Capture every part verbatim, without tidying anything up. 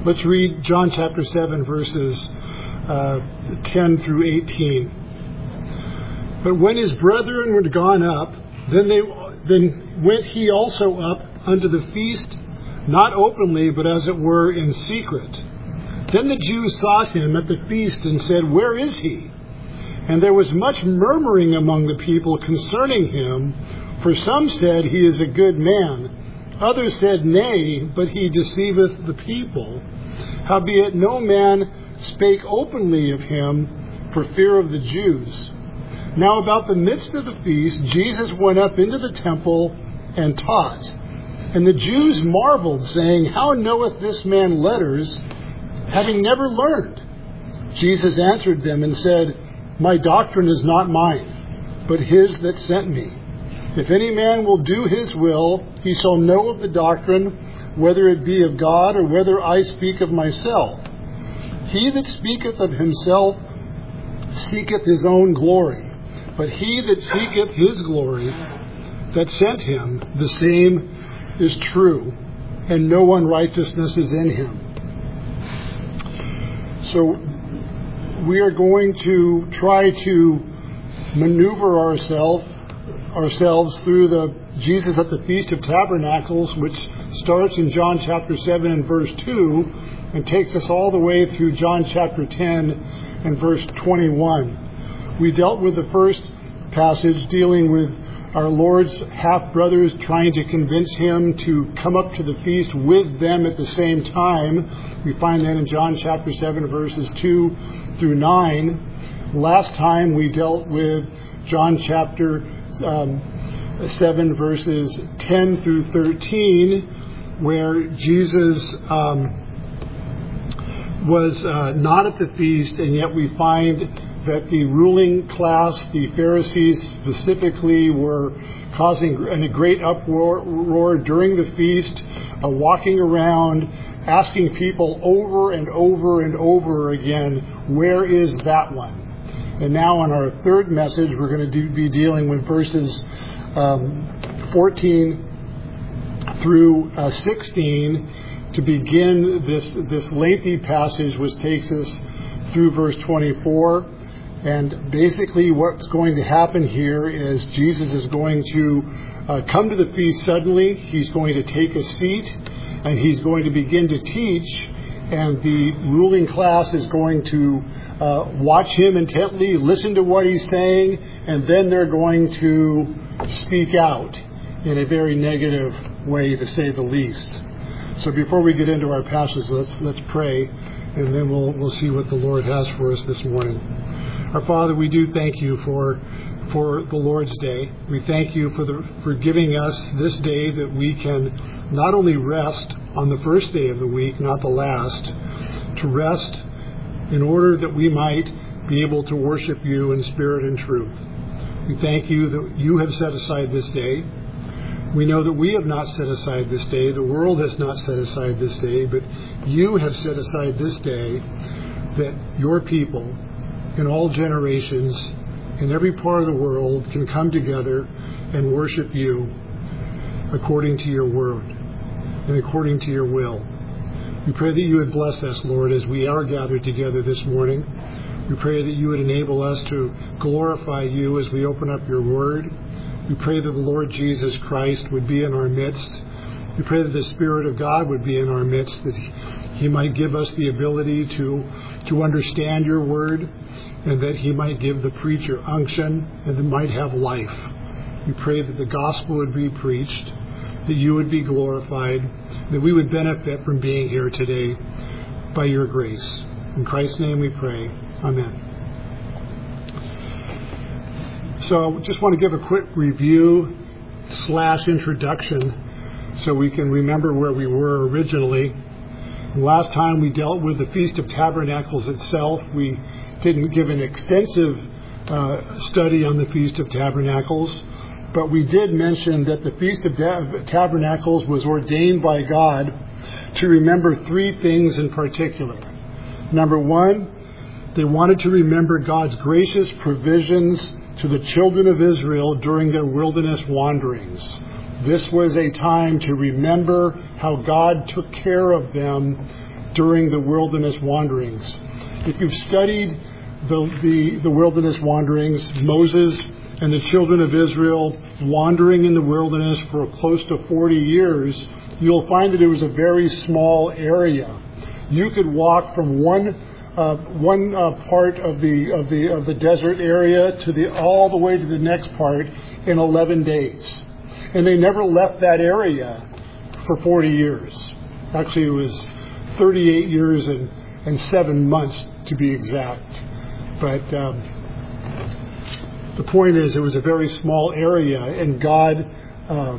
Let's read John chapter seven, verses uh, ten through eighteen. But when his brethren were gone up, then they then went he also up unto the feast, not openly, but as it were in secret. Then the Jews sought him at the feast and said, Where is he? And there was much murmuring among the people concerning him, for some said, He is a good man. Others said, Nay, but he deceiveth the people. Howbeit no man spake openly of him for fear of the Jews. Now about the midst of the feast, Jesus went up into the temple and taught. And the Jews marveled, saying, How knoweth this man letters, having never learned? Jesus answered them and said, My doctrine is not mine, but his that sent me. If any man will do his will, he shall know of the doctrine, whether it be of God or whether I speak of myself. He that speaketh of himself seeketh his own glory. But he that seeketh his glory that sent him, the same is true, and no unrighteousness is in him. So we are going to try to maneuver ourselves ourselves through the Jesus at the Feast of Tabernacles, which starts in John chapter seven and verse two, and takes us all the way through John chapter ten and verse twenty-one. We dealt with the first passage dealing with our Lord's half-brothers trying to convince him to come up to the feast with them at the same time. We find that in John chapter seven, verses two through nine. Last time we dealt with John chapter um, seven, verses ten through thirteen, where Jesus um, was uh, not at the feast, and yet we find that the ruling class, the Pharisees specifically, were causing a great uproar during the feast, uh, walking around, asking people over and over and over again, where is that one? And now in our third message, we're going to do, be dealing with verses um, fourteen through uh, sixteen to begin this, this lengthy passage, which takes us through verse twenty-four. And basically what's going to happen here is Jesus is going to uh, come to the feast suddenly. He's going to take a seat and he's going to begin to teach. And the ruling class is going to uh, watch him intently, listen to what he's saying, and then they're going to speak out in a very negative way, to say the least. So before we get into our passage, let's let's pray, and then we'll we'll see what the Lord has for us this morning. Our Father, we do thank you for for the Lord's Day. We thank you for the for giving us this day that we can not only rest on the first day of the week, not the last, to rest in order that we might be able to worship you in spirit and truth. We thank you that you have set aside this day. We know that we have not set aside this day. The world has not set aside this day, but you have set aside this day that your people in all generations, in every part of the world, can come together and worship you according to your word and according to your will. We pray that you would bless us, Lord, as we are gathered together this morning. We pray that you would enable us to glorify you as we open up your word. We pray that the Lord Jesus Christ would be in our midst. We pray that the Spirit of God would be in our midst, that he might give us the ability to, to understand your word, and that he might give the preacher unction and it might have life. We pray that the gospel would be preached, that you would be glorified, that we would benefit from being here today by your grace. In Christ's name we pray. Amen. So I just want to give a quick review slash introduction so we can remember where we were originally. Last time we dealt with the Feast of Tabernacles itself. We didn't give an extensive uh, study on the Feast of Tabernacles, but we did mention that the Feast of Tabernacles was ordained by God to remember three things in particular. Number one, they wanted to remember God's gracious provisions to the children of Israel during their wilderness wanderings. This was a time to remember how God took care of them during the wilderness wanderings. If you've studied the, the, the wilderness wanderings, Moses and the children of Israel wandering in the wilderness for close to forty years, you'll find that it was a very small area. You could walk from one uh, one uh, part of the of the of the desert area to the all the way to the next part in eleven days, and they never left that area for forty years. Actually, it was thirty-eight years and, and seven months to be exact. But um, the point is, it was a very small area, and God uh,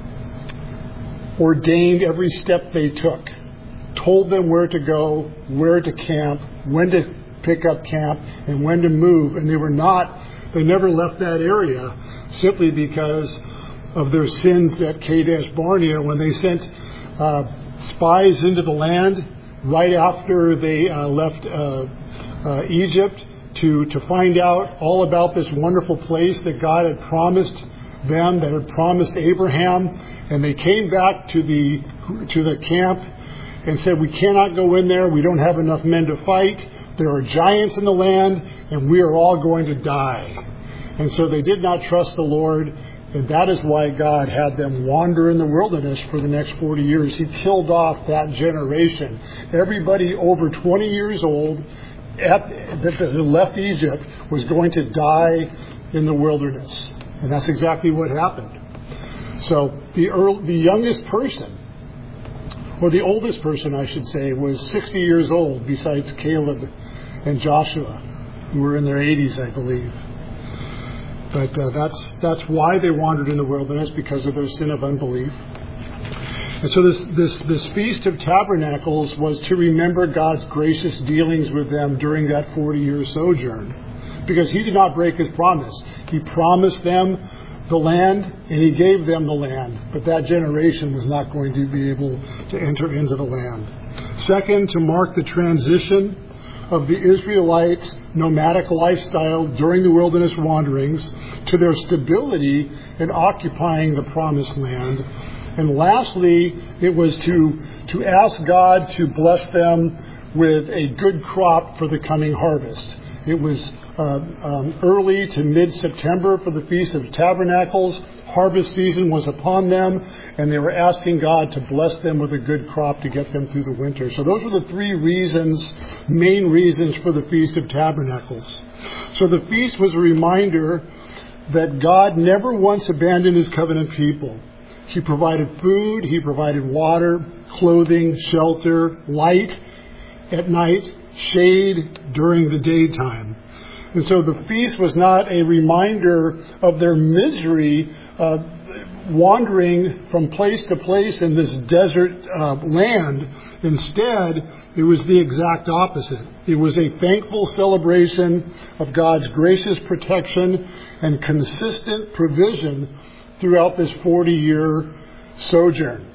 ordained every step they took, told them where to go, where to camp, when to pick up camp, and when to move. And they were not, they never left that area simply because of their sins at Kadesh Barnea when they sent uh, spies into the land right after they uh, left uh, uh, Egypt to, to find out all about this wonderful place that God had promised them, that had promised Abraham. And they came back to the to the camp and said, we cannot go in there. We don't have enough men to fight. There are giants in the land, and we are all going to die. And so they did not trust the Lord, and that is why God had them wander in the wilderness for the next forty years. He killed off that generation. Everybody over twenty years old at, that, that left Egypt was going to die in the wilderness. And that's exactly what happened. So the early, the youngest person, or the oldest person, I should say, was sixty years old, besides Caleb and Joshua, who were in their eighties, I believe. But uh, that's that's why they wandered in the wilderness, because of their sin of unbelief. And so this, this, this Feast of Tabernacles was to remember God's gracious dealings with them during that forty-year sojourn, because He did not break His promise. He promised them the land, and He gave them the land, but that generation was not going to be able to enter into the land. Second, to mark the transition of the Israelites' nomadic lifestyle during the wilderness wanderings to their stability in occupying the promised land. And lastly, it was to, to ask God to bless them with a good crop for the coming harvest. It was uh, um, early to mid-September for the Feast of Tabernacles. Harvest season was upon them, and they were asking God to bless them with a good crop to get them through the winter. So those were the three reasons, main reasons for the Feast of Tabernacles. So the feast was a reminder that God never once abandoned His covenant people. He provided food, He provided water, clothing, shelter, light at night, shade during the daytime. And so the feast was not a reminder of their misery uh, wandering from place to place in this desert uh, land. Instead, it was the exact opposite. It was a thankful celebration of God's gracious protection and consistent provision throughout this forty-year sojourn.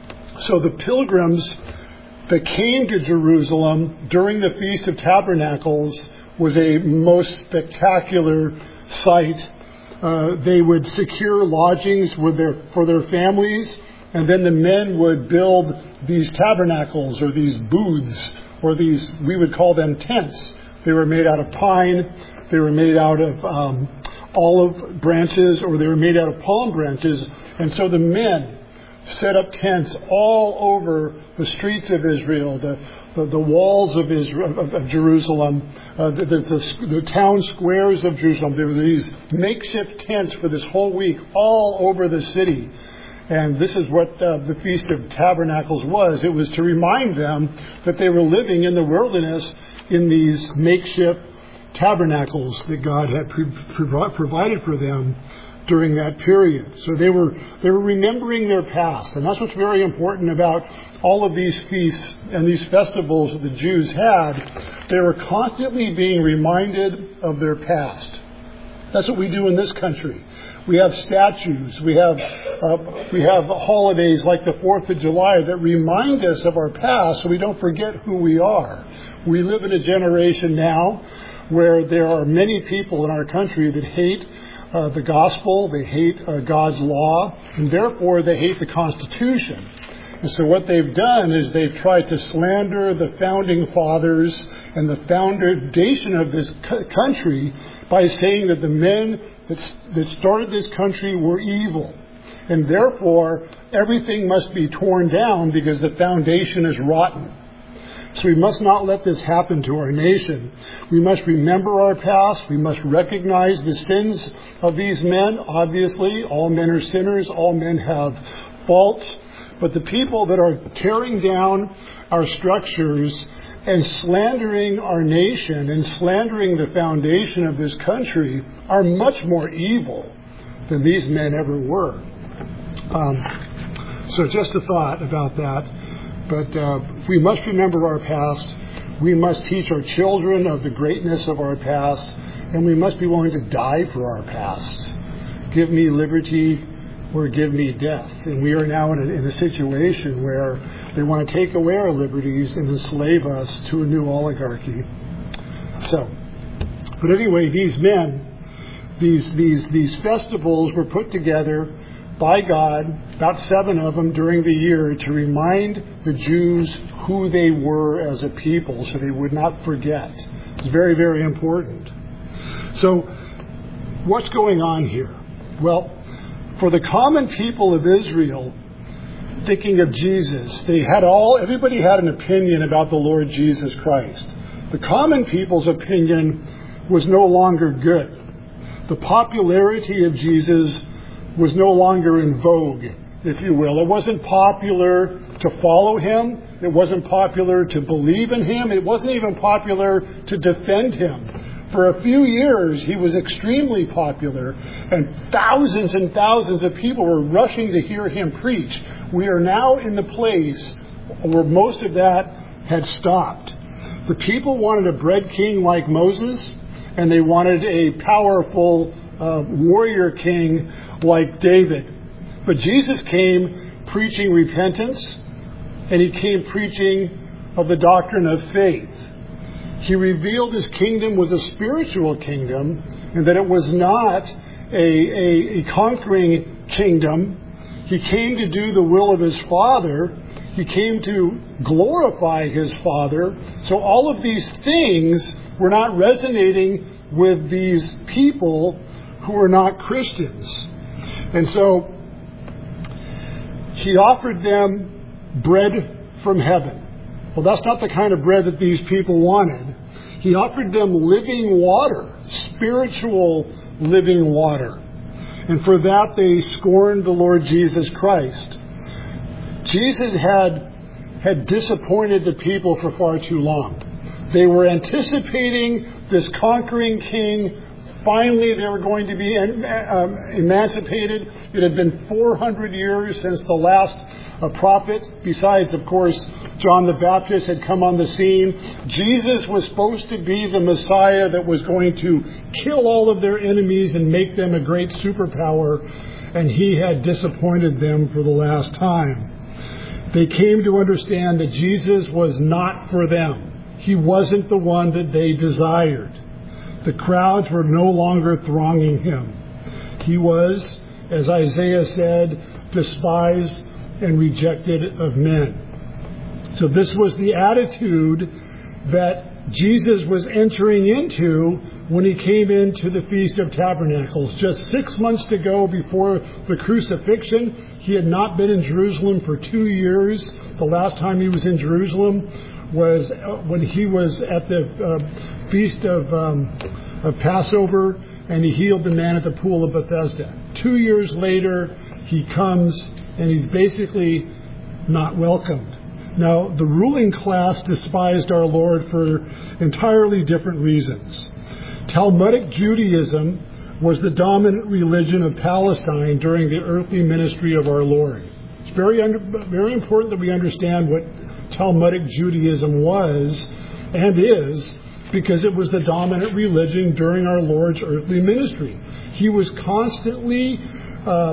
So the pilgrims that came to Jerusalem during the Feast of Tabernacles was a most spectacular sight. Uh, they would secure lodgings with their, for their families, and then the men would build these tabernacles or these booths, or these, we would call them tents. They were made out of pine, they were made out of um, olive branches, or they were made out of palm branches. And so the men set up tents all over the streets of Israel, the the, the walls of Israel, of, of Jerusalem, uh, the, the, the, the town squares of Jerusalem. There were these makeshift tents for this whole week all over the city. And this is what uh, the Feast of Tabernacles was. It was to remind them that they were living in the wilderness in these makeshift tabernacles that God had pre- pre- provided for them during that period. So they were they were remembering their past. And that's what's very important about all of these feasts and these festivals that the Jews had. They were constantly being reminded of their past. That's what we do in this country. We have statues. We have uh, we have holidays like the fourth of July that remind us of our past so we don't forget who we are. We live in a generation now where there are many people in our country that hate Uh, the gospel, they hate uh, God's law, and therefore they hate the Constitution. And so what they've done is they've tried to slander the founding fathers and the foundation of this country by saying that the men that, that started this country were evil. And therefore, everything must be torn down because the foundation is rotten. So we must not let this happen to our nation. We must remember our past. We must recognize the sins of these men. Obviously, all men are sinners. All men have faults. But the people that are tearing down our structures and slandering our nation and slandering the foundation of this country are much more evil than these men ever were. Um, so just a thought about that. But uh, we must remember our past. We must teach our children of the greatness of our past. And we must be willing to die for our past. Give me liberty or give me death. And we are now in a, in a situation where they want to take away our liberties and enslave us to a new oligarchy. So, but anyway, these men, these these these festivals were put together by God, about seven of them during the year, to remind the Jews who they were as a people so they would not forget. It's very, very important. So, what's going on here? Well, for the common people of Israel, thinking of Jesus, they had all, everybody had an opinion about the Lord Jesus Christ. The common people's opinion was no longer good. The popularity of Jesus was no longer in vogue, if you will. It wasn't popular to follow him. It wasn't popular to believe in him. It wasn't even popular to defend him. For a few years, he was extremely popular, and thousands and thousands of people were rushing to hear him preach. We are now in the place where most of that had stopped. The people wanted a bread king like Moses, and they wanted a powerful uh, warrior king like David. But Jesus came preaching repentance, and he came preaching of the doctrine of faith. He revealed his kingdom was a spiritual kingdom, and that it was not a, a, a conquering kingdom. He came to do the will of his Father. He came to glorify his Father. So all of these things were not resonating with these people who were not Christians. And so he offered them bread from heaven. Well, that's not the kind of bread that these people wanted. He offered them living water, spiritual living water. And for that they scorned the Lord Jesus Christ. Jesus had, had disappointed the people for far too long. They were anticipating this conquering king. Finally, they were going to be um, emancipated. It had been four hundred years since the last uh, prophet. Besides, of course, John the Baptist had come on the scene. Jesus was supposed to be the Messiah that was going to kill all of their enemies and make them a great superpower. And he had disappointed them for the last time. They came to understand that Jesus was not for them. He wasn't the one that they desired. The crowds were no longer thronging him. He was, as Isaiah said, despised and rejected of men. So this was the attitude that Jesus was entering into when he came into the Feast of Tabernacles. Just six months to go before the crucifixion, he had not been in Jerusalem for two years. The last time he was in Jerusalem was when he was at the uh, Feast of, um, of Passover, and he healed the man at the pool of Bethesda. Two years later, he comes, and he's basically not welcomed. Now, the ruling class despised our Lord for entirely different reasons. Talmudic Judaism was the dominant religion of Palestine during the earthly ministry of our Lord. It's very, under, very important that we understand what Talmudic Judaism was and is, because it was the dominant religion during our Lord's earthly ministry. He was constantly uh,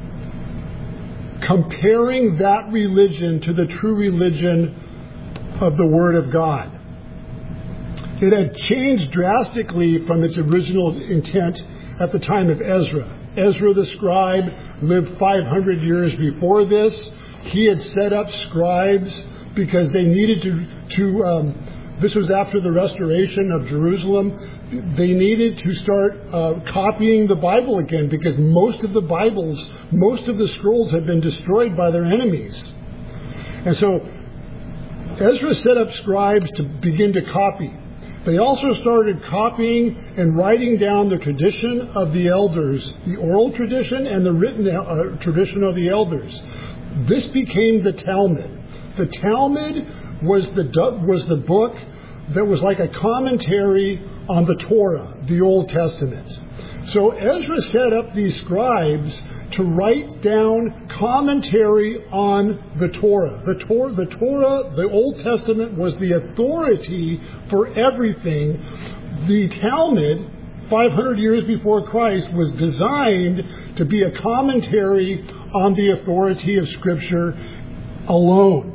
comparing that religion to the true religion of the Word of God. It had changed drastically from its original intent at the time of Ezra. Ezra the scribe lived five hundred years before this. he had set up scribes because they needed to, to um, this was after the restoration of Jerusalem. They needed to start uh, copying the Bible again because most of the Bibles, most of the scrolls had been destroyed by their enemies. And so Ezra set up scribes to begin to copy. They also started copying and writing down the tradition of the elders, the oral tradition and the written uh, tradition of the elders. This became the Talmud. The Talmud was the was the book that was like a commentary on the Torah, the Old Testament. So Ezra set up these scribes to write down commentary on the Torah. The Torah, the Torah, the Old Testament was the authority for everything. The Talmud, five hundred years before Christ, was designed to be a commentary on the authority of Scripture alone.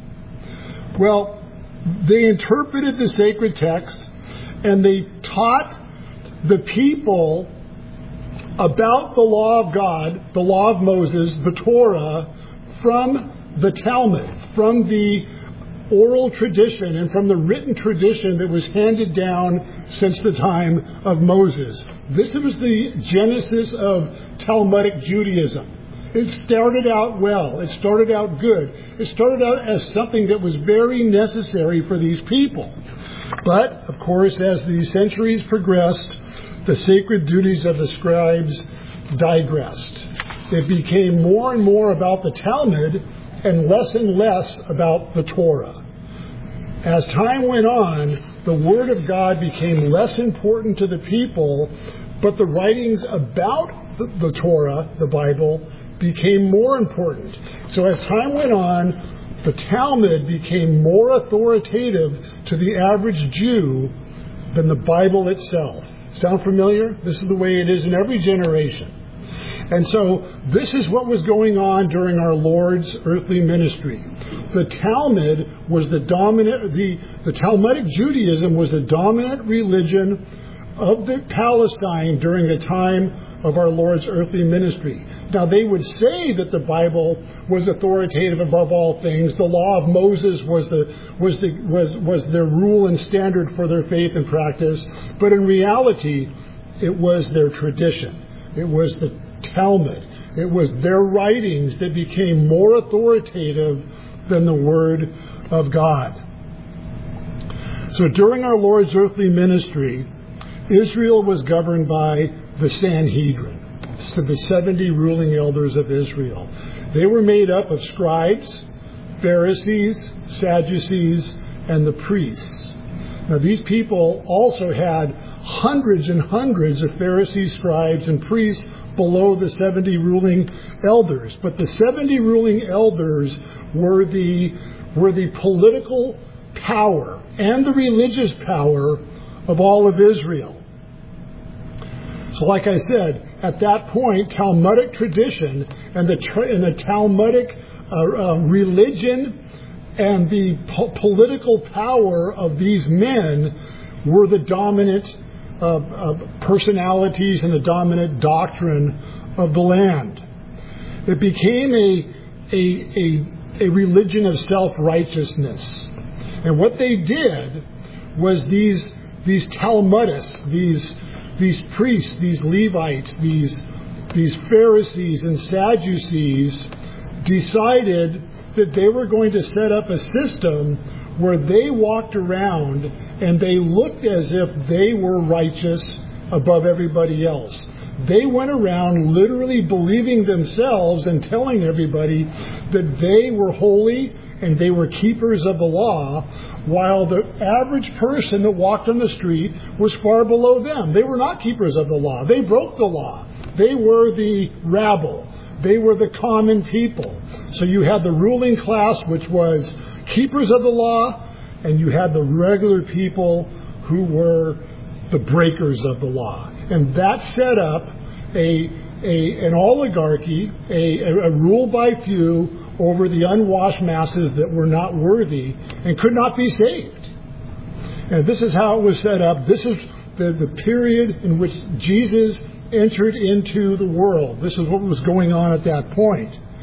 Well, they interpreted the sacred text and they taught the people about the law of God, the law of Moses, the Torah, from the Talmud, from the oral tradition and from the written tradition that was handed down since the time of Moses. This was the genesis of Talmudic Judaism. It started out well. It started out good. It started out as something that was very necessary for these people. But, of course, as the centuries progressed, the sacred duties of the scribes digressed. It became more and more about the Talmud and less and less about the Torah. As time went on, the Word of God became less important to the people, but the writings about the, the Torah, the Bible, became more important. So as time went on, the Talmud became more authoritative to the average Jew than the Bible itself. Sound familiar? This is the way it is in every generation. And so this is what was going on during our Lord's earthly ministry. The Talmud was the dominant, the, the Talmudic Judaism was the dominant religion of the Palestine during the time of our Lord's earthly ministry. Now, they would say that the Bible was authoritative above all things. The law of Moses was the was the was was their rule and standard for their faith and practice. But in reality, it was their tradition. It was the Talmud. It was their writings that became more authoritative than the Word of God. So during our Lord's earthly ministry, Israel was governed by the Sanhedrin, so the seventy ruling elders of Israel. They were made up of scribes, Pharisees, Sadducees, and the priests. Now, these people also had hundreds and hundreds of Pharisees, scribes, and priests below the seventy ruling elders. But the seventy ruling elders were the, were the political power and the religious power of all of Israel. So like I said, at that point, Talmudic tradition and the, tra- and the Talmudic uh, uh, religion and the po- political power of these men were the dominant uh, uh, personalities and the dominant doctrine of the land. It became a, a, a, a religion of self-righteousness. And what they did was these, these Talmudists, these These priests, these Levites, these, these Pharisees and Sadducees decided that they were going to set up a system where they walked around and they looked as if they were righteous above everybody else. They went around literally believing themselves and telling everybody that they were holy and they were keepers of the law, while the average person that walked on the street was far below them. They were not keepers of the law. They broke the law. They were the rabble. They were the common people. So you had the ruling class, which was keepers of the law, and you had the regular people who were the breakers of the law. And that set up a, a an oligarchy, a, a rule by few, over the unwashed masses that were not worthy and could not be saved. And this is how it was set up. This is the, the period in which Jesus entered into the world. This is what was going on at that point.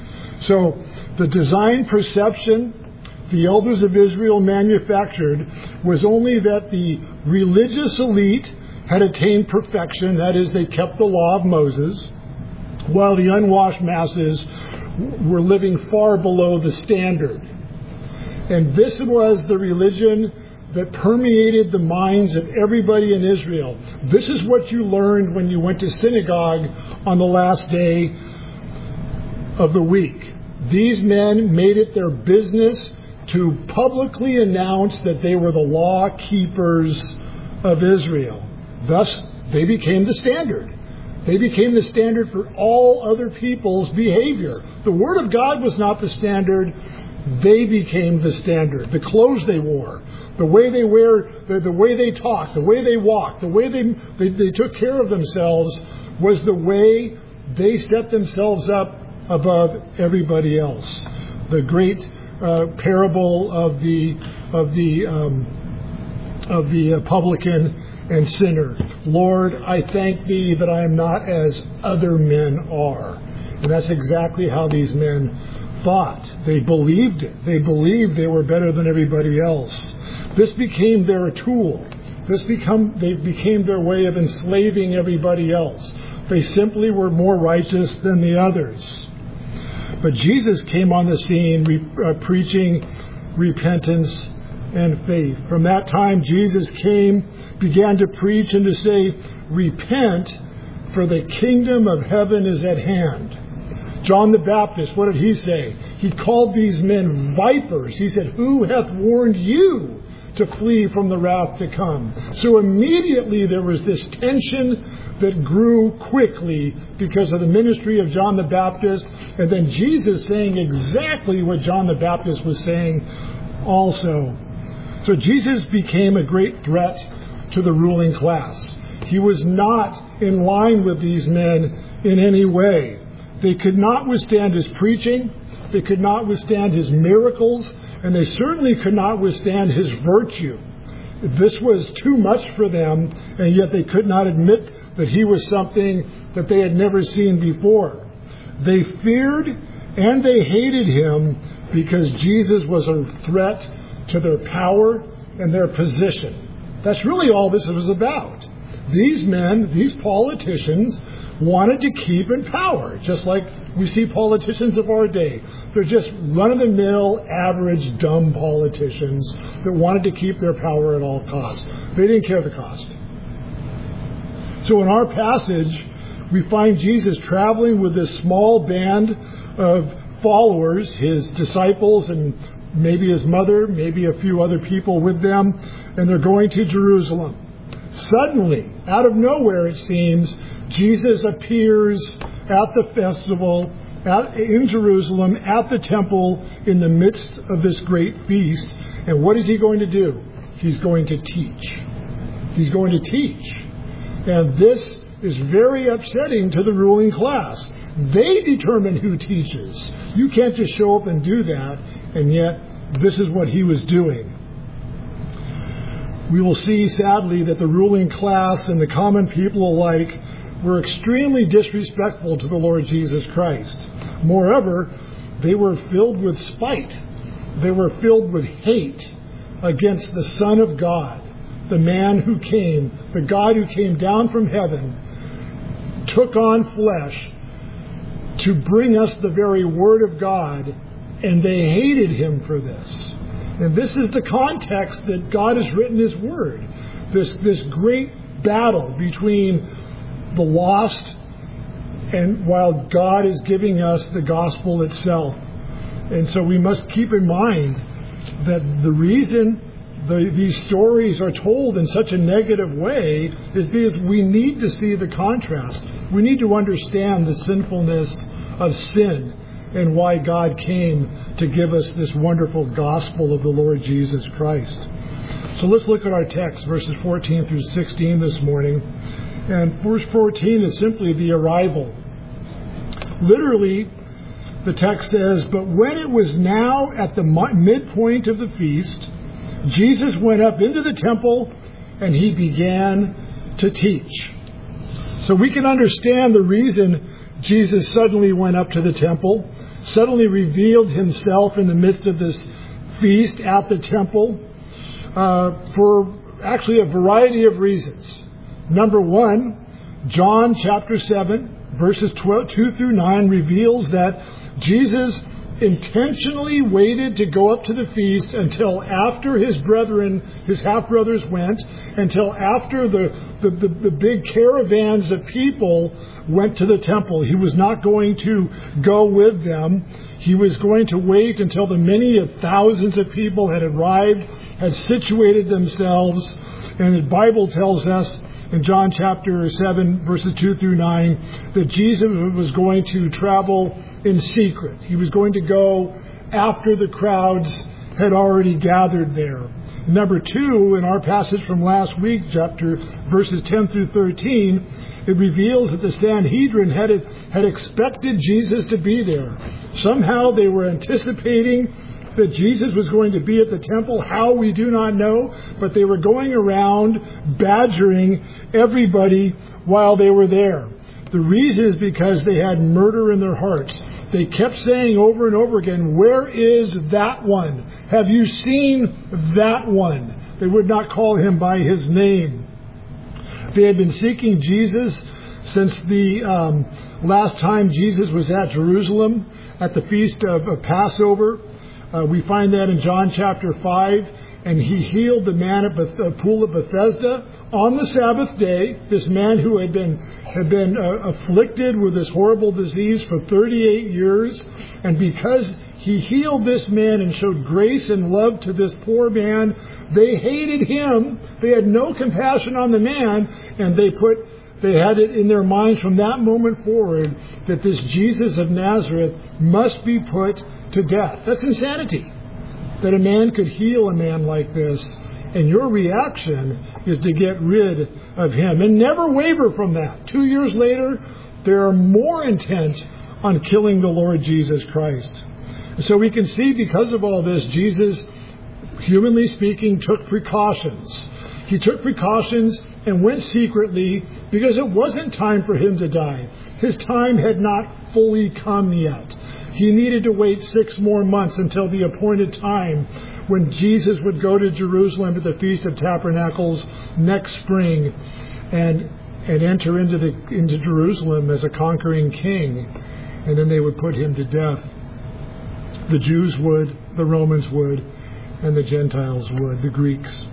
So the design perception the elders of Israel manufactured was only that the religious elite had attained perfection, that is, they kept the law of Moses, while the unwashed masses were living far below the standard. And this was the religion that permeated the minds of everybody in Israel. This is what you learned when you went to synagogue on the last day of the week. These men made it their business to publicly announce that they were the law keepers of Israel. Thus, they became the standard. They became the standard for all other people's behavior. The Word of God was not the standard. They became the standard. The clothes they wore, the way they wear, the, the way they talked, the way they walked, the way they, they, they took care of themselves was the way they set themselves up above everybody else. The great uh, parable of the of the um, of the uh, publican and sinner. Lord, I thank thee that I am not as other men are. And that's exactly how these men thought. They believed it. They believed they were better than everybody else. This became their tool. This become they became their way of enslaving everybody else. They simply were more righteous than the others. But Jesus came on the scene re, uh, preaching repentance and faith. From that time, Jesus came, began to preach and to say, repent, for the kingdom of heaven is at hand. John the Baptist, what did he say? He called these men vipers. He said, who hath warned you to flee from the wrath to come? So immediately there was this tension that grew quickly because of the ministry of John the Baptist, and then Jesus saying exactly what John the Baptist was saying also. So Jesus became a great threat to the ruling class. He was not in line with these men in any way. They could not withstand his preaching. They could not withstand his miracles. And they certainly could not withstand his virtue. This was too much for them, and yet they could not admit that he was something that they had never seen before. They feared and they hated him because Jesus was a threat to their power and their position. That's really all this was about. These men, these politicians, wanted to keep in power, just like we see politicians of our day. They're just run-of-the-mill, average, dumb politicians that wanted to keep their power at all costs. They didn't care the cost. So in our passage, we find Jesus traveling with this small band of followers, his disciples and maybe his mother, maybe a few other people with them, and they're going to Jerusalem. Suddenly, out of nowhere it seems, Jesus appears at the festival at, in Jerusalem, at the temple, in the midst of this great feast. And what is he going to do? He's going to teach. He's going to teach. And this is very upsetting to the ruling class. They determine who teaches. You can't just show up and do that, and yet this is what he was doing. We will see, sadly, that the ruling class and the common people alike were extremely disrespectful to the Lord Jesus Christ. Moreover, they were filled with spite. They were filled with hate against the Son of God, the man who came, the God who came down from heaven, took on flesh to bring us the very Word of God, and they hated him for this. And this is the context that God has written his Word. This, this great battle between the lost and while God is giving us the gospel itself. And so we must keep in mind that the reason the, these stories are told in such a negative way is because we need to see the contrast. We need to understand the sinfulness of sin and why God came to give us this wonderful gospel of the Lord Jesus Christ. So let's look at our text, verses fourteen through sixteen this morning. And verse fourteen is simply the arrival. Literally, the text says, but when it was now at the midpoint of the feast, Jesus went up into the temple and he began to teach. So we can understand the reason Jesus suddenly went up to the temple. suddenly revealed himself in the midst of this feast at the temple uh, for actually a variety of reasons. Number one, John chapter seven, verses twelve, two through nine reveals that Jesus intentionally waited to go up to the feast until after his brethren, his half-brothers went, until after the, the, the, the big caravans of people went to the temple. He was not going to go with them. He was going to wait until the many of thousands of people had arrived, had situated themselves. And the Bible tells us in John chapter seven, verses two through nine, that Jesus was going to travel in secret. He was going to go after the crowds had already gathered there. Number two, in our passage from last week, chapter verses ten through thirteen, it reveals that the Sanhedrin had had expected Jesus to be there. Somehow they were anticipating that Jesus was going to be at the temple. How, we do not know, but they were going around badgering everybody while they were there. The reason is because they had murder in their hearts. They kept saying over and over again, "Where is that one? Have you seen that one?" They would not call him by his name. They had been seeking Jesus since the um, last time Jesus was at Jerusalem at the feast of, of Passover. Uh, we find that in John chapter five. And he healed the man at the pool of Bethesda on the Sabbath day. This man who had been had been uh, afflicted with this horrible disease for thirty-eight years. And because he healed this man and showed grace and love to this poor man, they hated him. They had no compassion on the man. And they put they had it in their minds from that moment forward that this Jesus of Nazareth must be put to death. That's insanity. That a man could heal a man like this, and your reaction is to get rid of him. And never waver from that. Two years later, they are more intent on killing the Lord Jesus Christ. So we can see, because of all this, Jesus, humanly speaking, took precautions. He took precautions and went secretly because it wasn't time for him to die. His time had not fully come yet. He needed to wait six more months until the appointed time when Jesus would go to Jerusalem at the Feast of Tabernacles next spring and and enter into the into Jerusalem as a conquering king. And then they would put him to death. The Jews would, the Romans would, and the Gentiles would, the Greeks.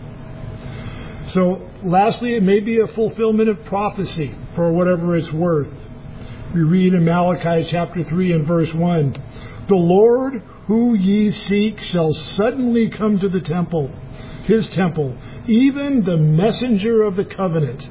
So lastly, it may be a fulfillment of prophecy for whatever it's worth. We read in Malachi chapter three and verse one, "The Lord who ye seek shall suddenly come to the temple, his temple, even the messenger of the covenant,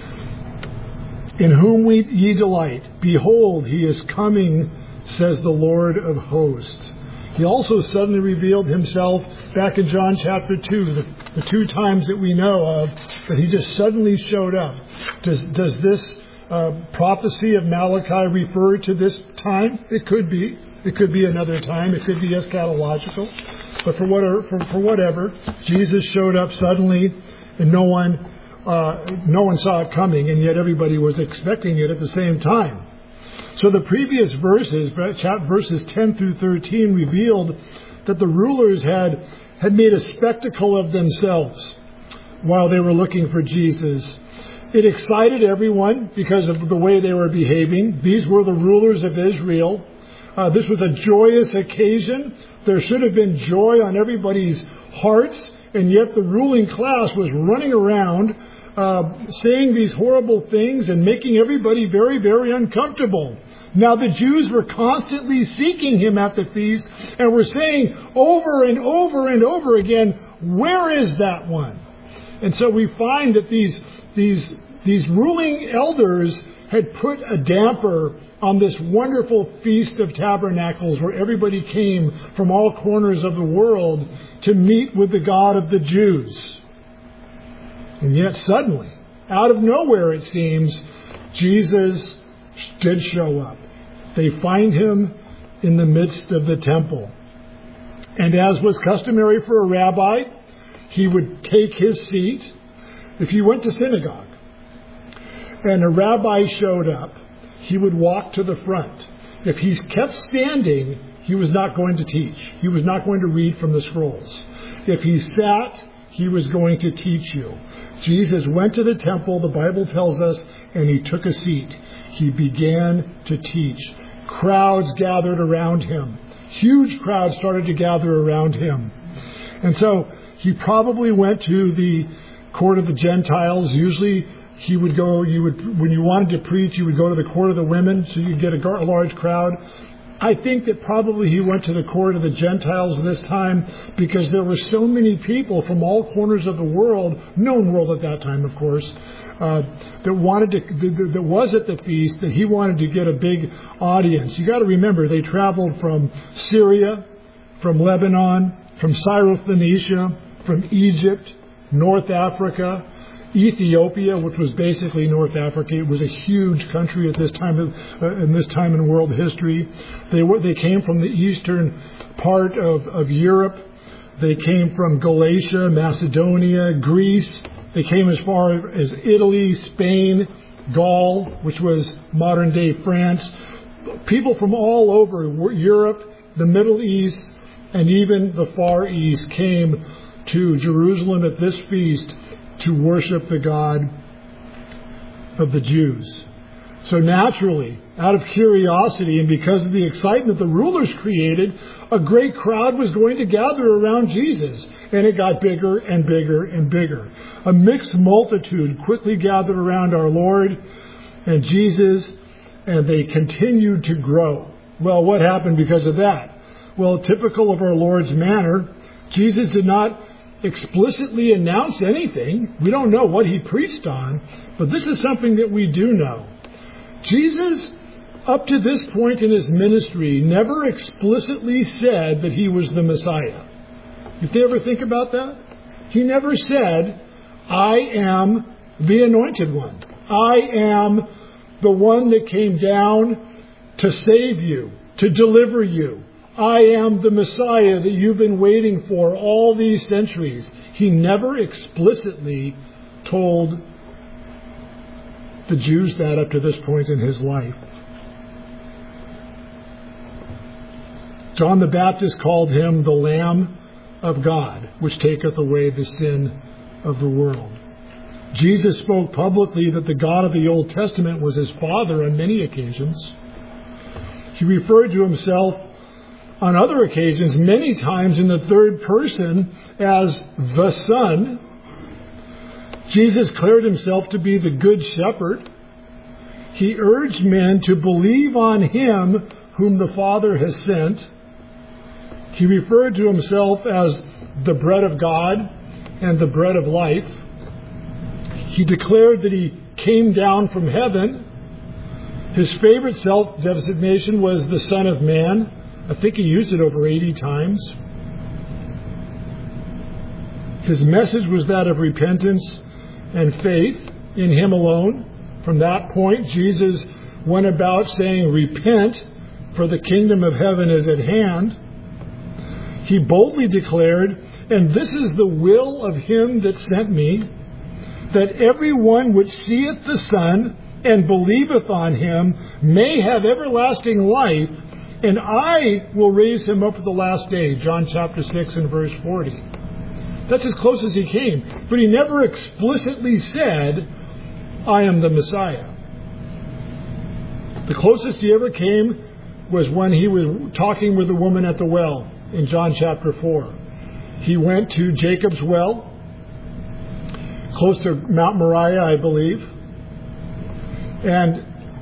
in whom we, ye delight. Behold, he is coming, says the Lord of hosts." He also suddenly revealed himself back in John chapter two, the, the two times that we know of, that he just suddenly showed up. Does, does this Uh, prophecy of Malachi refer to this time? It could be. It could be another time. It could be eschatological. But for whatever, for, for whatever, Jesus showed up suddenly, and no one, uh, no one saw it coming, and yet everybody was expecting it at the same time. So the previous verses, verses ten through thirteen, revealed that the rulers had had made a spectacle of themselves while they were looking for Jesus. It excited everyone because of the way they were behaving. These were the rulers of Israel. Uh, this was a joyous occasion. There should have been joy on everybody's hearts, and yet the ruling class was running around uh, saying these horrible things and making everybody very, very uncomfortable. Now the Jews were constantly seeking him at the feast and were saying over and over and over again, "Where is that one?" And so we find that these These these ruling elders had put a damper on this wonderful Feast of Tabernacles where everybody came from all corners of the world to meet with the God of the Jews. And yet suddenly, out of nowhere it seems, Jesus did show up. They find him in the midst of the temple. And as was customary for a rabbi, he would take his seat. If you went to synagogue and a rabbi showed up, he would walk to the front. If he kept standing, he was not going to teach. He was not going to read from the scrolls. If he sat, he was going to teach you. Jesus went to the temple, the Bible tells us, and he took a seat. He began to teach. Crowds gathered around him. Huge crowds started to gather around him. And so he probably went to the court of the Gentiles. Usually he would go, you would, when you wanted to preach, you would go to the court of the women, so you'd get a large crowd. I think that probably he went to the court of the Gentiles this time because there were so many people from all corners of the world, known world at that time, of course, uh, that wanted to, that, that was at the feast, that he wanted to get a big audience. You got to remember, they traveled from Syria, from Lebanon, from Syrophoenicia, from Egypt, North Africa, Ethiopia, which was basically North Africa. It was a huge country at this time of, uh, in this time in world history. They were, they came from the eastern part of, of Europe. They came from Galatia, Macedonia, Greece. They came as far as Italy, Spain, Gaul, which was modern day France. People from all over Europe, the Middle East, and even the Far East came to Jerusalem at this feast to worship the God of the Jews. So naturally, out of curiosity and because of the excitement the rulers created, a great crowd was going to gather around Jesus. And it got bigger and bigger and bigger. A mixed multitude quickly gathered around our Lord and Jesus, and they continued to grow. Well, what happened because of that? Well, typical of our Lord's manner, Jesus did not explicitly announce anything. We don't know what he preached on, but this is something that we do know. Jesus, up to this point in his ministry, never explicitly said that he was the Messiah. If you ever think about that, he never said, I am the anointed one. I am the one that came down to save you, to deliver you. I am the Messiah that you've been waiting for all these centuries. He never explicitly told the Jews that up to this point in his life. John the Baptist called him the Lamb of God, which taketh away the sin of the world. Jesus spoke publicly that the God of the Old Testament was his Father on many occasions. He referred to himself on other occasions, many times in the third person, as the Son. Jesus declared himself to be the Good Shepherd. He urged men to believe on him whom the Father has sent. He referred to himself as the bread of God and the bread of life. He declared that he came down from heaven. His favorite self-designation was the Son of Man. I think he used it over eighty times. His message was that of repentance and faith in him alone. From that point, Jesus went about saying, repent, for the kingdom of heaven is at hand. He boldly declared, and this is the will of him that sent me, that everyone which seeth the Son and believeth on him may have everlasting life, and I will raise him up at the last day. John chapter six and verse forty. That's as close as he came. But he never explicitly said, I am the Messiah. The closest he ever came was when he was talking with the woman at the well in John chapter four. He went to Jacob's well, close to Mount Moriah, I believe. And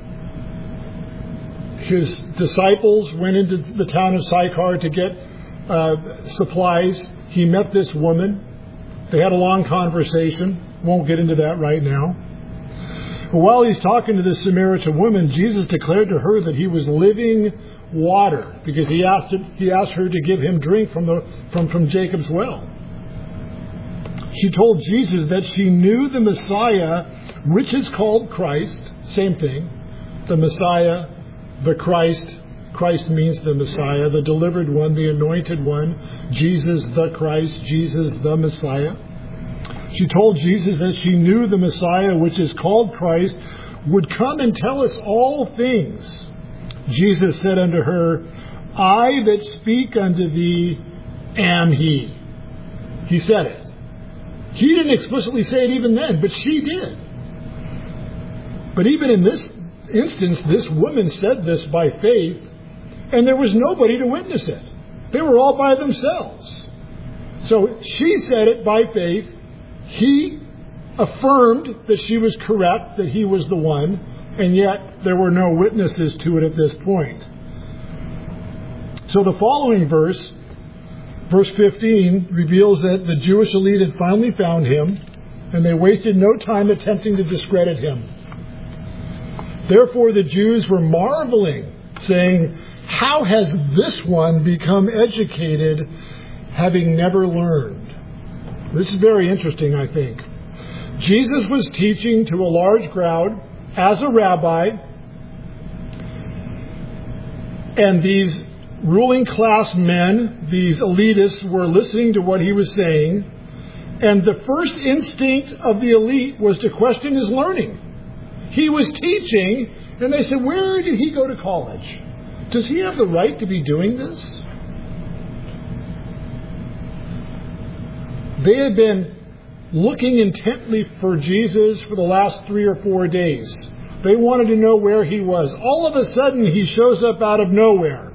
his disciples went into the town of Sychar to get uh, supplies. He met this woman. They had a long conversation. Won't get into that right now. But while he's talking to this Samaritan woman, Jesus declared to her that he was living water, because he asked it, he asked her to give him drink from the from, from Jacob's well. She told Jesus that she knew the Messiah, which is called Christ. Same thing. The Messiah, the Christ. Christ means the Messiah, the delivered one, the anointed one. Jesus the Christ, Jesus the Messiah. She told Jesus that she knew the Messiah, which is called Christ, would come and tell us all things. Jesus said unto her, I that speak unto thee am he. He said it. He didn't explicitly say it even then, but she did. But even in this instance, this woman said this by faith, and there was nobody to witness it. They were all by themselves. So she said it by faith. He affirmed that she was correct, that he was the one, and yet there were no witnesses to it at this point. So the following verse, verse fifteen, reveals that the Jewish elite had finally found him, and they wasted no time attempting to discredit him. Therefore the Jews were marveling, saying, how has this one become educated, having never learned? This is very interesting, I think. Jesus was teaching to a large crowd as a rabbi, and these ruling class men, these elitists, were listening to what he was saying, and the first instinct of the elite was to question his learning. He was teaching, and they said, where did he go to college? Does he have the right to be doing this? They had been looking intently for Jesus for the last three or four days. They wanted to know where he was. All of a sudden, he shows up out of nowhere.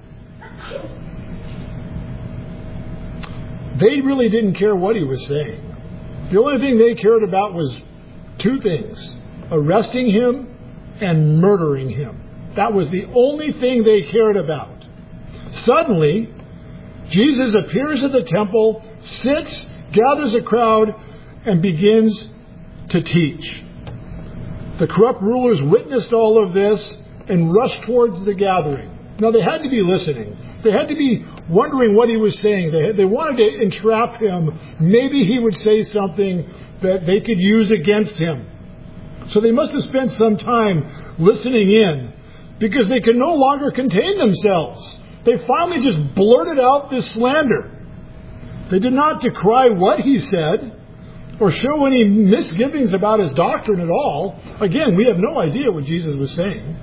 They really didn't care what he was saying. The only thing they cared about was two things: arresting him and murdering him. That was the only thing they cared about. Suddenly, Jesus appears at the temple, sits, gathers a crowd, and begins to teach. The corrupt rulers witnessed all of this and rushed towards the gathering. Now, they had to be listening. They had to be wondering what he was saying. They, they wanted to entrap him. Maybe he would say something that they could use against him. So they must have spent some time listening in, because they could no longer contain themselves. They finally just blurted out this slander. They did not decry what he said or show any misgivings about his doctrine at all. Again, we have no idea what Jesus was saying.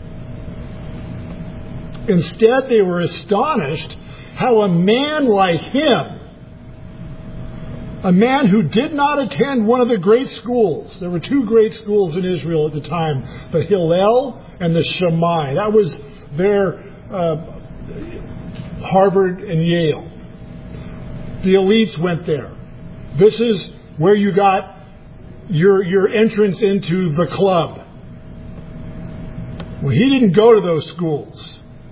Instead, they were astonished how a man like him, a man who did not attend one of the great schools — there were two great schools in Israel at the time, the Hillel and the Shammai. That was their uh, Harvard and Yale. The elites went there. This is where you got your, your entrance into the club. Well, he didn't go to those schools.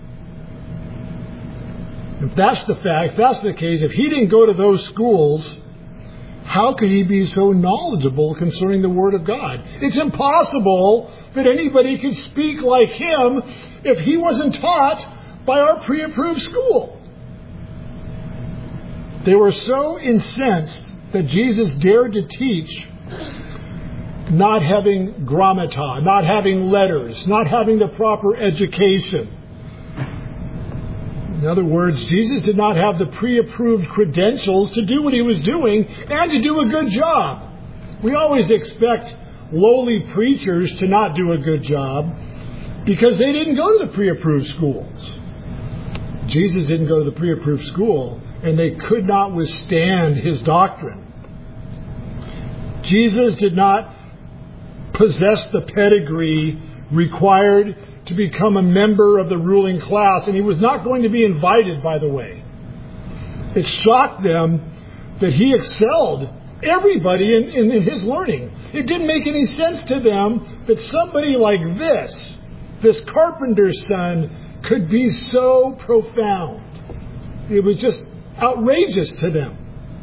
If that's the fact, if that's the case, if he didn't go to those schools, how could he be so knowledgeable concerning the Word of God? It's impossible that anybody could speak like him if he wasn't taught by our pre-approved school. They were so incensed that Jesus dared to teach not having grammata, not having letters, not having the proper education. In other words, Jesus did not have the pre-approved credentials to do what he was doing and to do a good job. We always expect lowly preachers to not do a good job because they didn't go to the pre-approved schools. Jesus didn't go to the pre-approved school, and they could not withstand his doctrine. Jesus did not possess the pedigree required to become a member of the ruling class, and he was not going to be invited, by the way. It shocked them that he excelled everybody in, in, in his learning. It didn't make any sense to them that somebody like this, this carpenter's son, could be so profound. It was just outrageous to them.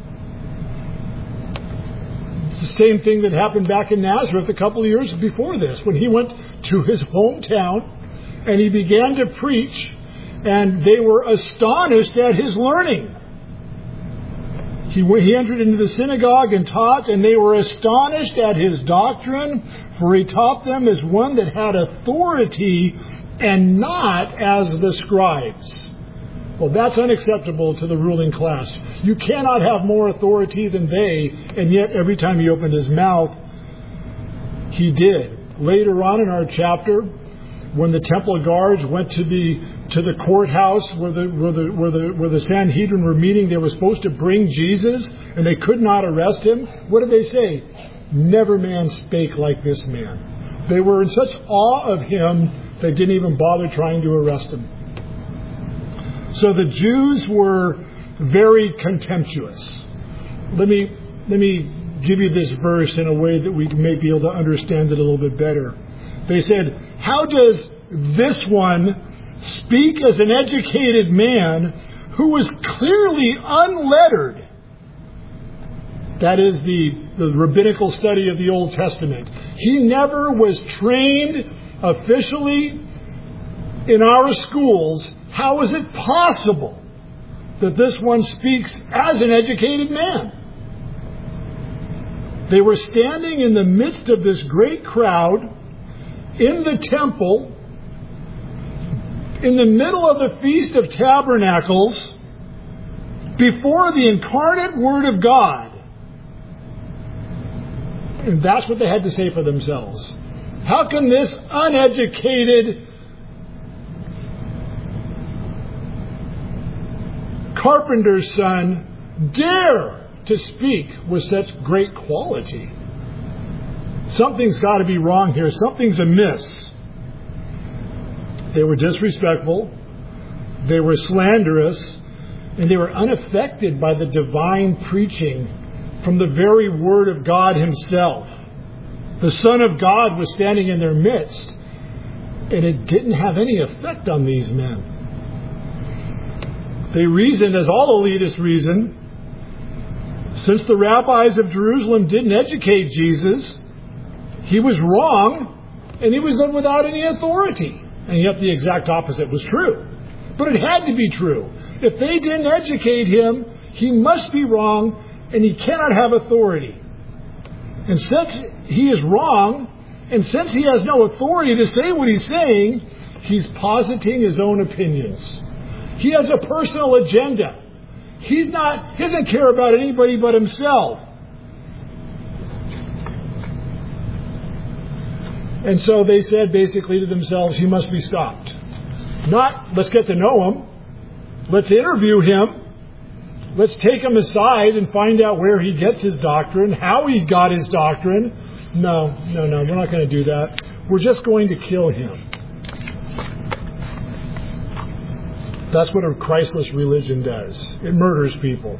It's the same thing that happened back in Nazareth a couple of years before this, when he went to his hometown and he began to preach, and they were astonished at his learning. He, he entered into the synagogue and taught, and they were astonished at his doctrine, for he taught them as one that had authority and not as the scribes. Well, that's unacceptable to the ruling class. You cannot have more authority than they, and yet every time he opened his mouth, he did. Later on in our chapter, when the temple guards went to the to the courthouse where the, where the, where the, where the Sanhedrin were meeting. They were supposed to bring Jesus, and they could not arrest him. What did they say? Never man spake like this man. They were in such awe of him, they didn't even bother trying to arrest him. So the Jews were very contemptuous. Let me, let me give you this verse in a way that we may be able to understand it a little bit better. They said, how does this one speak as an educated man who was clearly unlettered? That is the, the rabbinical study of the Old Testament. He never was trained officially in our schools. How is it possible that this one speaks as an educated man? They were standing in the midst of this great crowd in the temple, in the middle of the Feast of Tabernacles, before the incarnate Word of God. And that's what they had to say for themselves. How can this uneducated carpenter's son dare to speak with such great quality? Something's got to be wrong here. Something's amiss. They were disrespectful. They were slanderous. And they were unaffected by the divine preaching from the very Word of God Himself. The Son of God was standing in their midst, and it didn't have any effect on these men. They reasoned, as all elitists reason, since the rabbis of Jerusalem didn't educate Jesus, He was wrong, and He was without any authority. And yet the exact opposite was true. But it had to be true. If they didn't educate Him, He must be wrong, and He cannot have authority. And since He is wrong, and since He has no authority to say what He's saying, He's positing His own opinions. He has a personal agenda. He's not, he doesn't care about anybody but Himself. And so they said basically to themselves, He must be stopped. Not, let's get to know Him. Let's interview Him. Let's take Him aside and find out where He gets His doctrine, how He got His doctrine. No, no, no, we're not going to do that. We're just going to kill Him. That's what a Christless religion does. It murders people.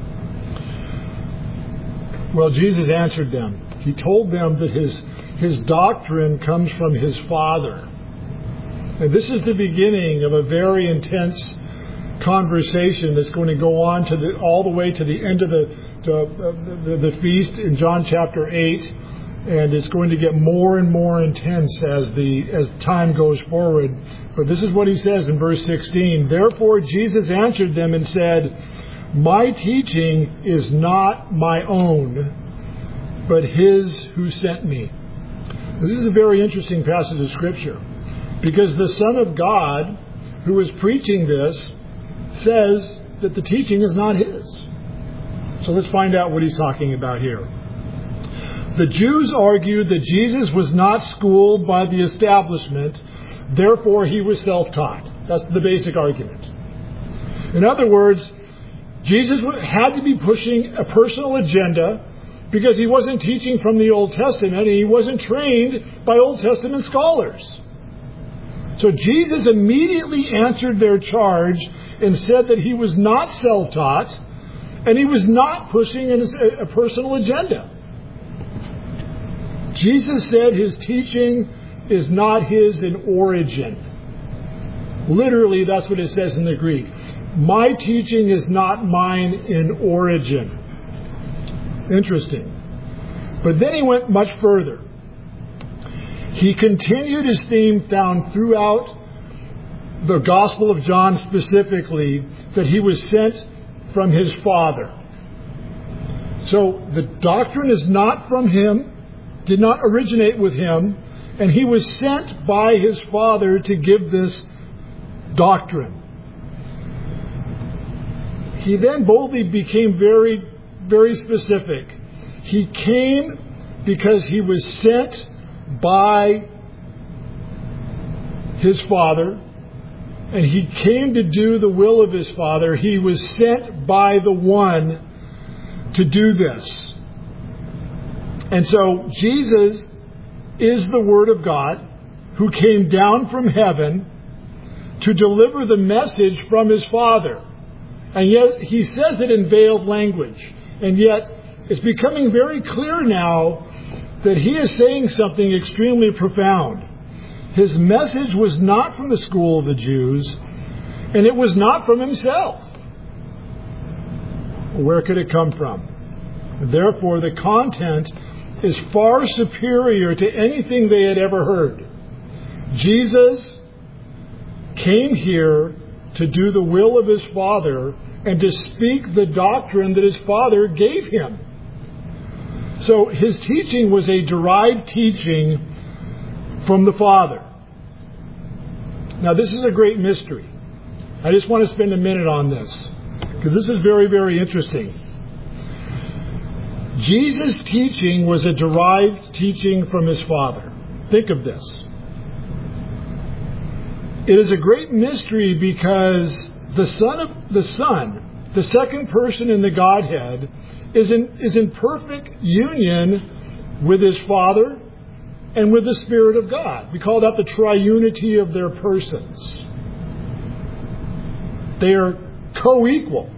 Well, Jesus answered them. He told them that His, his doctrine comes from His Father. And this is the beginning of a very intense conversation that's going to go on to the, all the way to the end of the, to, uh, the, the feast in John chapter eight. And it's going to get more and more intense as the as time goes forward. But this is what He says in verse sixteen. Therefore Jesus answered them and said, my teaching is not my own, but His who sent me. This is a very interesting passage of Scripture, because the Son of God, who is preaching this, says that the teaching is not His. So let's find out what He's talking about here. The Jews argued that Jesus was not schooled by the establishment, therefore He was self-taught. That's the basic argument. In other words, Jesus had to be pushing a personal agenda because He wasn't teaching from the Old Testament and He wasn't trained by Old Testament scholars. So Jesus immediately answered their charge and said that He was not self-taught and He was not pushing a personal agenda. Jesus said His teaching is not His in origin. Literally, that's what it says in the Greek. My teaching is not mine in origin. Interesting. But then He went much further. He continued His theme found throughout the Gospel of John specifically, that He was sent from His Father. So the doctrine is not from Him, did not originate with Him, and He was sent by His Father to give this doctrine. He then boldly became very, very specific. He came because He was sent by His Father, and he came to do the will of his Father. He was sent by the one to do this. And so Jesus is the Word of God who came down from heaven to deliver the message from his Father. And yet he says it in veiled language. And yet it's becoming very clear now that he is saying something extremely profound. His message was not from the school of the Jews, and it was not from himself. Where could it come from? Therefore, the content is far superior to anything they had ever heard. Jesus came here to do the will of his Father and to speak the doctrine that his Father gave him. So his teaching was a derived teaching from the Father. Now, this is a great mystery. I just want to spend a minute on this, because this is very, very interesting. Jesus' teaching was a derived teaching from his Father. Think of this. It is a great mystery because the Son of the Son, the second person in the Godhead, is in, is in perfect union with his Father and with the Spirit of God. We call that the triunity of their persons. They are co-equal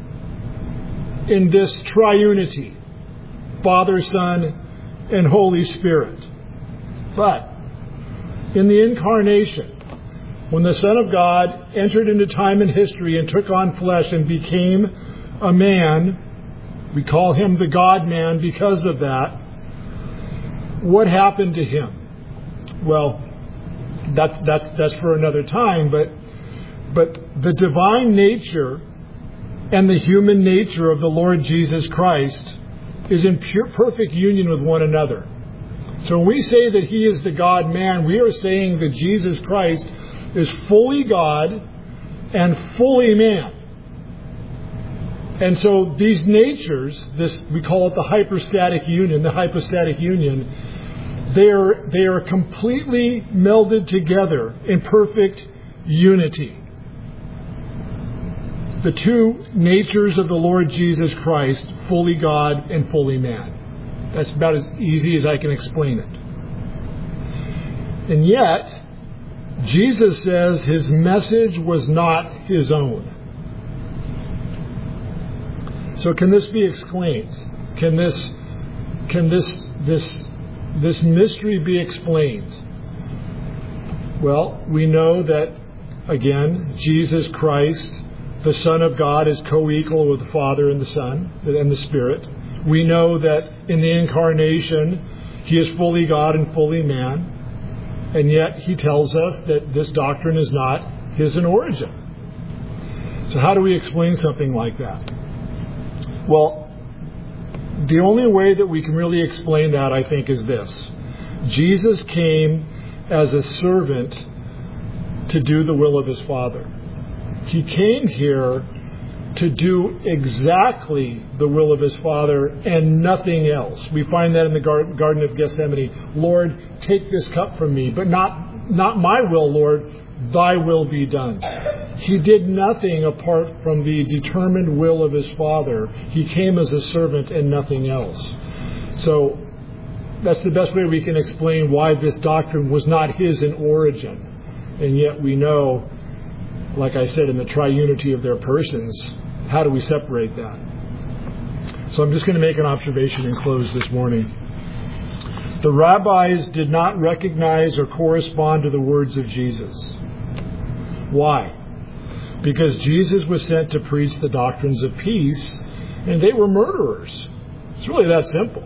in this triunity, Father, Son, and Holy Spirit. But in the incarnation, when the Son of God entered into time and history and took on flesh and became a man, we call him the God-man because of that. What happened to him? Well, that's that's that's for another time, but but the divine nature and the human nature of the Lord Jesus Christ is in pure perfect union with one another. So when we say that he is the God-man, we are saying that Jesus Christ is fully God and fully man. And so these natures, this we call it the hypostatic union, the hypostatic union, they are, they are completely melded together in perfect unity. The two natures of the Lord Jesus Christ, fully God and fully man. That's about as easy as I can explain it. And yet, Jesus says his message was not his own. So can this be explained? Can this can this this this mystery be explained? Well, we know that again, Jesus Christ, the Son of God, is co-equal with the Father and the Son and the Spirit. We know that in the incarnation, he is fully God and fully man. And yet he tells us that this doctrine is not his in origin. So how do we explain something like that? Well, the only way that we can really explain that, I think, is this. Jesus came as a servant to do the will of his Father. He came here to do exactly the will of his Father and nothing else. We find that in the Garden of Gethsemane. Lord, take this cup from me, but not, not my will, Lord, thy will be done. He did nothing apart from the determined will of his Father. He came as a servant and nothing else. So that's the best way we can explain why this doctrine was not his in origin. And yet we know, like I said, in the triunity of their persons, how do we separate that? So I'm just going to make an observation and close this morning. The rabbis did not recognize or correspond to the words of Jesus. Why? Because Jesus was sent to preach the doctrines of peace, and they were murderers. It's really that simple.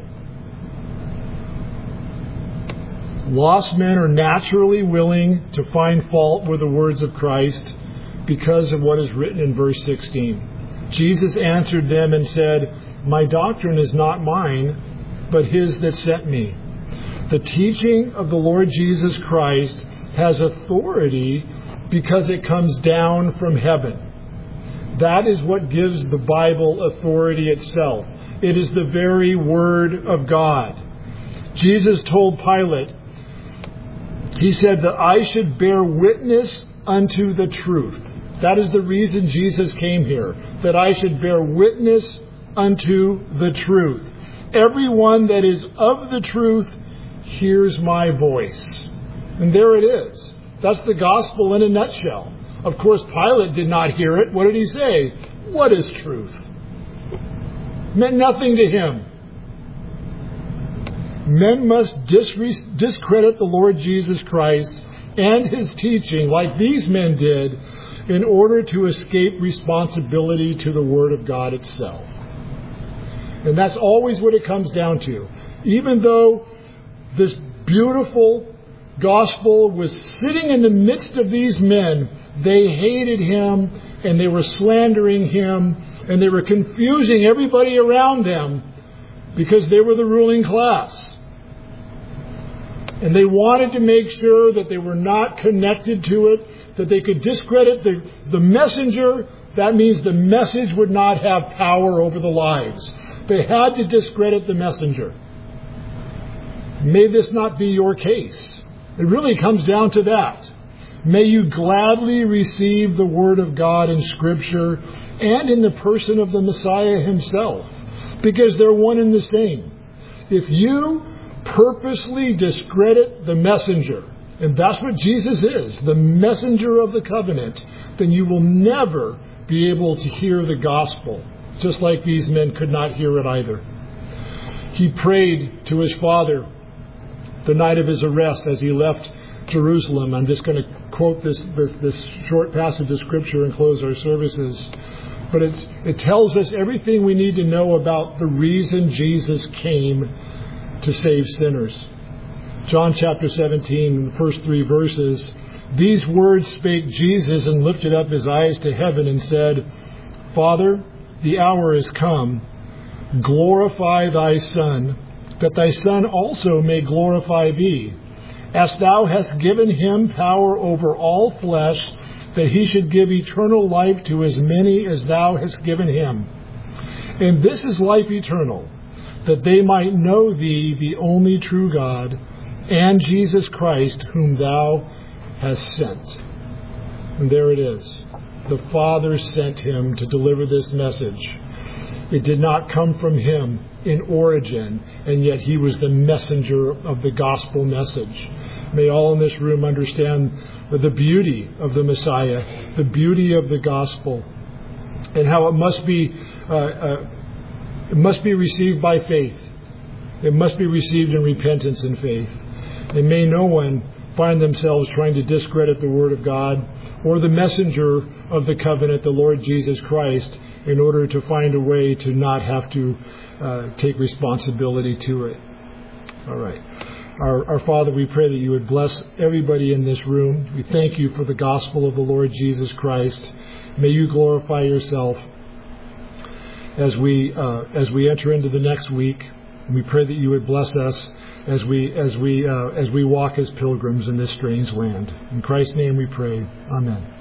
Lost men are naturally willing to find fault with the words of Christ because of what is written in verse sixteen. Jesus answered them and said, "My doctrine is not mine, but his that sent me." The teaching of the Lord Jesus Christ has authority because it comes down from heaven. That is what gives the Bible authority itself. It is the very Word of God. Jesus told Pilate, he said that I should bear witness unto the truth. That is the reason Jesus came here, that I should bear witness unto the truth. Everyone that is of the truth hears my voice. And there it is. That's the gospel in a nutshell. Of course, Pilate did not hear it. What did he say? What is truth? Meant nothing to him. Men must disre- discredit the Lord Jesus Christ and his teaching like these men did in order to escape responsibility to the Word of God itself. And that's always what it comes down to. Even though this beautiful gospel was sitting in the midst of these men, they hated him and they were slandering him and they were confusing everybody around them because they were the ruling class. And they wanted to make sure that they were not connected to it, that they could discredit the, the messenger. That means the message would not have power over the lives. They had to discredit the messenger. May this not be your case. It really comes down to that. May you gladly receive the Word of God in Scripture and in the person of the Messiah himself, because they're one and the same. If you purposely discredit the messenger, and that's what Jesus is, the messenger of the covenant, then you will never be able to hear the gospel, just like these men could not hear it either. He prayed to his Father the night of his arrest as he left Jerusalem. I'm just going to quote this, this, this short passage of Scripture and close our services. But it's, it tells us everything we need to know about the reason Jesus came to save sinners. John chapter seventeen, the first three verses. These words spake Jesus and lifted up his eyes to heaven and said, Father, the hour is come. Glorify thy Son, that thy Son also may glorify thee, as thou hast given him power over all flesh, that he should give eternal life to as many as thou hast given him. And this is life eternal, that they might know thee, the only true God, and Jesus Christ, whom thou hast sent. And there it is. The Father sent him to deliver this message. It did not come from him in origin, and yet he was the messenger of the gospel message. May all in this room understand the beauty of the Messiah, the beauty of the gospel, and how it must be uh, uh, it must be received by faith. It must be received in repentance and faith. And may no one find themselves trying to discredit the Word of God or the messenger of the covenant, the Lord Jesus Christ, in order to find a way to not have to uh, take responsibility to it. All right. Our, our Father, we pray that you would bless everybody in this room. We thank you for the gospel of the Lord Jesus Christ. May you glorify yourself as we uh, as we enter into the next week. And we pray that you would bless us as we as we uh, as we walk as pilgrims in this strange land. In Christ's name we pray. Amen.